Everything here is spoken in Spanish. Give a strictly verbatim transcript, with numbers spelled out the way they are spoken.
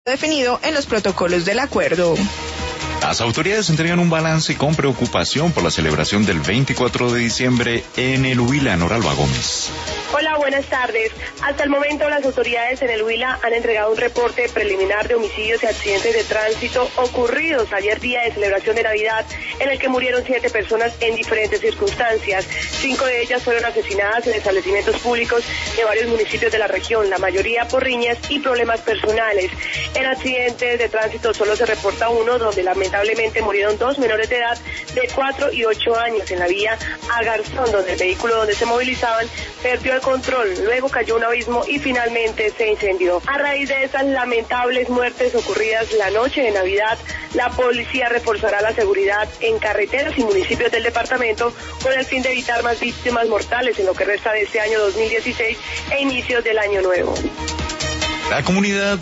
definido en los protocolos del acuerdo. Las autoridades entregan un balance con preocupación por la celebración del veinticuatro de diciembre en el Huila. Noralba Gómez. Hola, buenas tardes. Hasta el momento las autoridades en el Huila han entregado un reporte preliminar de homicidios y accidentes de tránsito ocurridos ayer día de celebración de Navidad, en el que murieron siete personas en diferentes circunstancias. Cinco de ellas fueron asesinadas en establecimientos públicos de varios municipios de la región, la mayoría por riñas y problemas personales. En accidentes de tránsito solo se reporta uno, donde lamentablemente murieron dos menores de edad de cuatro y ocho años en la vía a Garzón, donde el vehículo donde se movilizaban perdió el control, luego cayó un abismo y finalmente se incendió. A raíz de esas lamentables muertes ocurridas la noche de Navidad, la policía reforzará la seguridad en carreteras y municipios del departamento con el fin de evitar más víctimas mortales en lo que resta de este año dos mil dieciséis e inicios del año nuevo. La comunidad